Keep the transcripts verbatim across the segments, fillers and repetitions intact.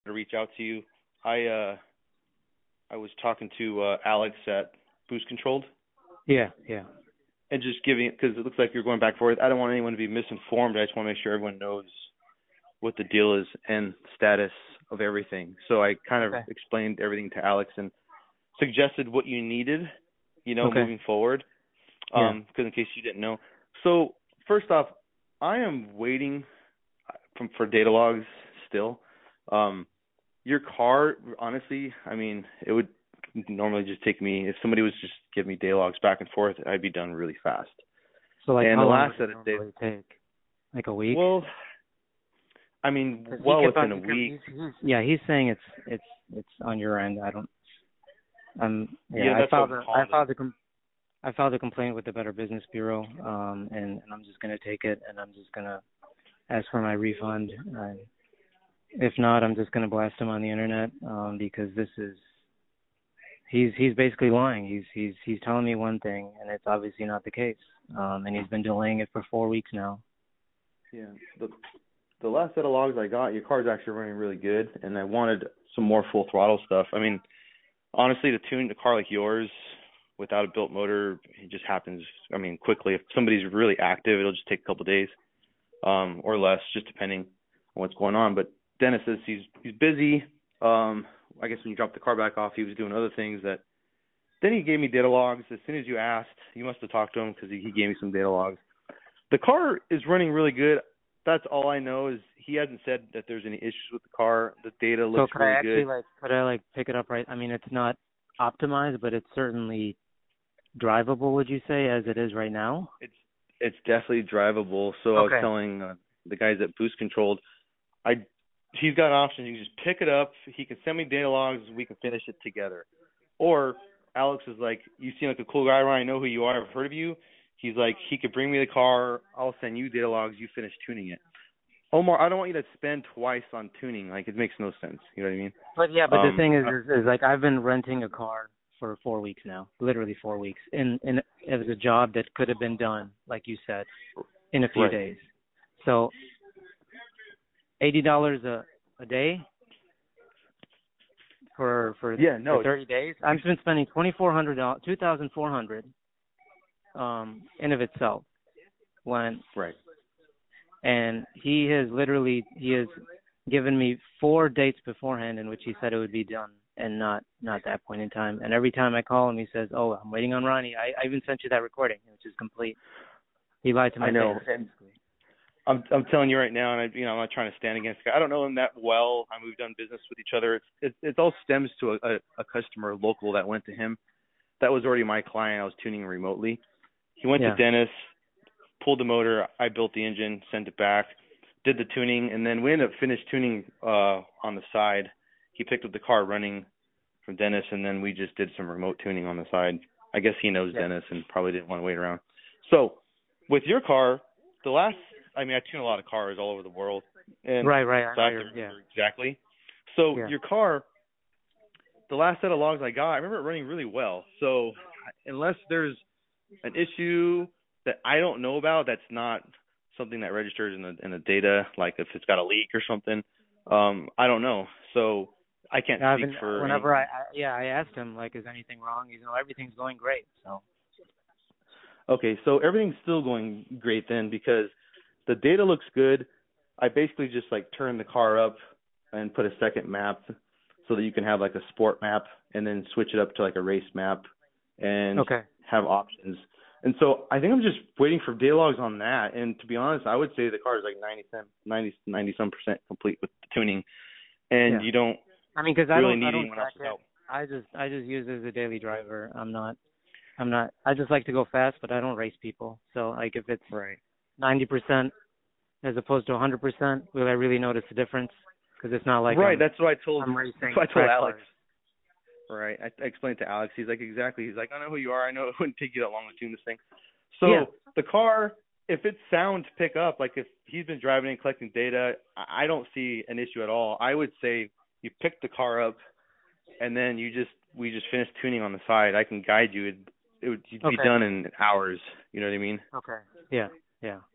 to reach out to you. I uh, I was talking to uh, Alex at Boost Controlled. Yeah, yeah. And just giving it, because it looks like you're going back and forth. I don't want anyone to be misinformed. I just want to make sure everyone knows what the deal is and status of everything. So I kind of Okay. explained everything to Alex and suggested what you needed, you know, Okay. moving forward, Yeah. um, because in case you didn't know. So first off, I am waiting from, for data logs still. Um, your car, honestly, I mean, it would normally just take me, if somebody was just give me data logs back and forth, I'd be done really fast. So like and how the long last would set it of data, normally take? Like a week? well, I mean, 'Cause he well kept on, within a he kept, week. he's, he's, yeah, he's saying it's it's it's on your end. I don't. Um. Yeah. Yeah, I that's what filed I'm a I calling it. filed a com- I filed a complaint with the Better Business Bureau. Um. And, and I'm just gonna take it, and I'm just gonna ask for my refund. Uh, if not, I'm just gonna blast him on the internet. Um. Because this is. He's he's basically lying. He's he's he's telling me one thing, and it's obviously not the case. Um. And he's been delaying it for four weeks now. Yeah. The the last set of logs I got, your car's actually running really good, and I wanted some more full throttle stuff. I mean, honestly, to tune a car like yours without a built motor, it just happens, I mean, quickly. If somebody's really active, it'll just take a couple of days um, or less, just depending on what's going on. But Dennis says he's he's busy. Um, I guess when you dropped the car back off, he was doing other things that. Then he gave me data logs. As soon as you asked, you must have talked to him because he, he gave me some data logs. The car is running really good. That's all I know is he hasn't said that there's any issues with the car. The data So looks could really I actually good. like could I like pick it up right? I mean, it's not optimized, but it's certainly drivable. Would you say as it is right now? It's it's definitely drivable. So I was Okay. telling uh, the guys at Boost Controlled, I he's got options. You can just pick it up. He can send me data logs. We can finish it together. Or Alex is like, you seem like a cool guy, Ryan. I know who you are. I've heard of you. He's like, he could bring me the car. I'll send you data logs. You finish tuning it. Omar, I don't want you to spend twice on tuning. Like, it makes no sense. You know what I mean? But yeah, but the Um, thing is, uh, is, is like I've been renting a car for four weeks now, literally four weeks, and and it was a job that could have been done, like you said, in a few right. days. So eighty dollars a a day for for Yeah, no, for it's, thirty days. I've been spending twenty four hundred dollars, two thousand four hundred, um, in of itself. When right. and he has literally he has given me four dates beforehand in which he said it would be done, and not not that point in time. And every time I call him, he says, "Oh, I'm waiting on Ronnie. I, I even sent you that recording, which is complete." He lied to I my know. face. And I'm I'm telling you right now, and I, you know, I'm not trying to stand against the guy. I don't know him that well. I mean, we've done business with each other. It's it, it all stems to a, a, a customer local that went to him. That was already my client. I was tuning remotely. He went to Yeah. Dennis, pulled the motor. I built the engine, sent it back, did the tuning, and then we ended up finished tuning uh, on the side. He picked up the car running from Dennis, and then we just did some remote tuning on the side. I guess he knows Yeah. Dennis and probably didn't want to wait around. So with your car, the last, I mean, I tune a lot of cars all over the world, and Right. Right. I so I know have to you're. Yeah. remember exactly. So Yeah. your car, the last set of logs I got, I remember it running really well. So unless there's an issue that I don't know about, that's not something that registers in the in the data, like if it's got a leak or something, um, I don't know. So I can't Yeah, I've speak been, for whenever I, anyone. I yeah I asked him like, is anything wrong? You know, everything's going great. So. Okay, so everything's still going great then because the data looks good. I basically just like turn the car up and put a second map so that you can have like a sport map and then switch it up to like a race map and Okay. have options. And so I think I'm just waiting for data logs on that. And to be honest, I would say the car is like ninety, ninety, ninety some percent complete with the tuning, and Yeah. you don't I mean, because I really don't I need don't anyone track else's it. help. I just I just use it as a daily driver. I'm not I'm not. I just like to go fast, but I don't race people. So like if it's Right. ninety percent as opposed to one hundred percent, will I really notice the difference? Because it's not like Right. I'm That's what I told. I'm That's racing what I told track Alex. cars. Right. I, I explained to Alex. He's like, exactly. He's like, I know who you are. I know it wouldn't take you that long to tune this thing. Yeah. So the car, if it's sound to pick up, like if he's been driving and collecting data, I I don't see an issue at all. I would say you pick the car up, and then you just we just finish tuning on the side. I can guide you. It, it would you'd be Okay. done in hours. You know what I mean? Okay. Yeah. Yeah.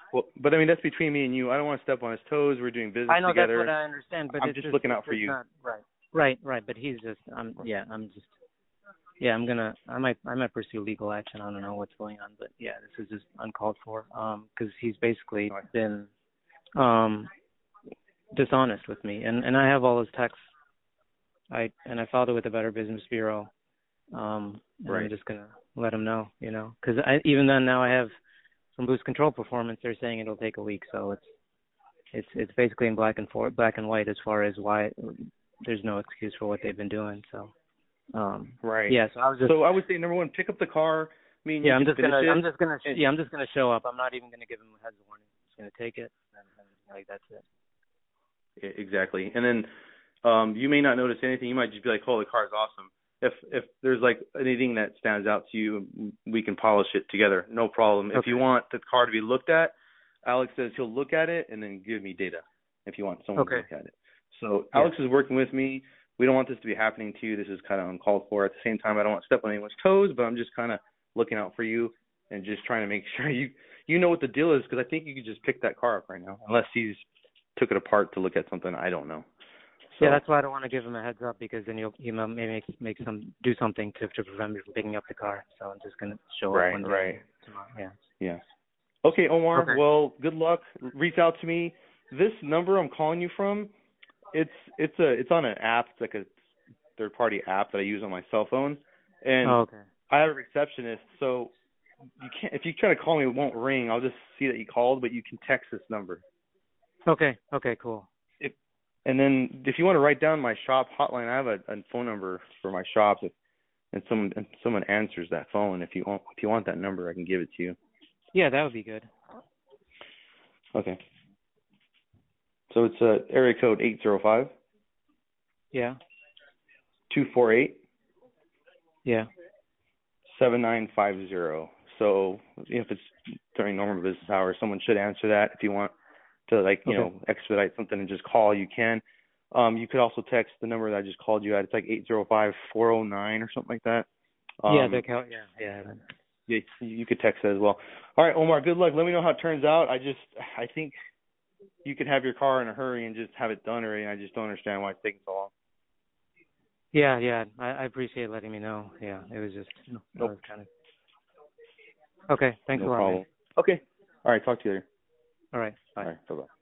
Well, but I mean that's between me and you. I don't want to step on his toes. We're doing business I know together. that's what I understand, but I'm it's just just looking it's out for just you. not right. Right, right. But he's just, I'm, yeah, I'm just, yeah, I'm gonna, I might, I might pursue legal action. I don't know what's going on, but yeah, this is just uncalled for. Um, because he's basically been, um, dishonest with me, and and I have all his texts. I and I filed it with the Better Business Bureau. Um, and Right. I'm just gonna let him know, you know, because I even then now I have from Boost Control Performance. They're saying it'll take a week, so it's it's it's basically in black and for black and white as far as why there's no excuse for what they've been doing. So, um, Right. yeah. So I was just So I would say number one, pick up the car. I mean, yeah. you I'm can just finish gonna it. I'm just gonna And, yeah. I'm just gonna show up. I'm not even gonna give him a heads warning. I'm just gonna take it and, and like that's it. exactly. And then um, you may not notice anything. You might just be like, "Oh, the car's awesome." If if there's like anything that stands out to you, we can polish it together. No problem. Okay. If you want the car to be looked at, Alex says he'll look at it and then give me data. If you want someone Okay. to look at it. So Yeah. Alex is working with me. We don't want this to be happening to you. This is kind of uncalled for. At the same time, I don't want to step on anyone's toes, but I'm just kind of looking out for you and just trying to make sure you you know what the deal is, because I think you could just pick that car up right now, unless he's took it apart to look at something I don't know. So, yeah, that's why I don't want to give him a heads up, because then he'll he might maybe make make some do something to to prevent me from picking up the car. So I'm just gonna show right, up one day right. tomorrow. Yeah. Yeah. Okay, Omar. Okay. Well, good luck. Reach out to me. This number I'm calling you from, it's it's a it's on an app. It's like a third party app that I use on my cell phone, and Oh, okay. I have a receptionist. So you can't if you try to call me, it won't ring. I'll just see that you called, but you can text this number. Okay. Okay. Cool. If, and then if you want to write down my shop hotline, I have a, a phone number for my shop. If, and someone and someone answers that phone. If you want if you want that number, I can give it to you. Yeah, that would be good. Okay. So it's uh, area code eight zero five, Yeah. two four eight, Yeah. seven nine five zero. So if it's during normal business hours, someone should answer that. If you want to, like, you Okay. know, expedite something and just call, you can. Um, you could also text the number that I just called you at. It's like eight zero five, four oh nine or something like that. Um, yeah. The count. Yeah. Yeah. yeah, you could text that as well. All right, Omar, good luck. Let me know how it turns out. I just, I think you could have your car in a hurry and just have it done already. I just don't understand why it's taking so long. Yeah. Yeah. I, I appreciate letting me know. Yeah. It was just. Nope. I was kind of. Okay. Thanks No a lot, problem. man. Okay. All right, talk to you later. All right. Bye. All right, bye-bye.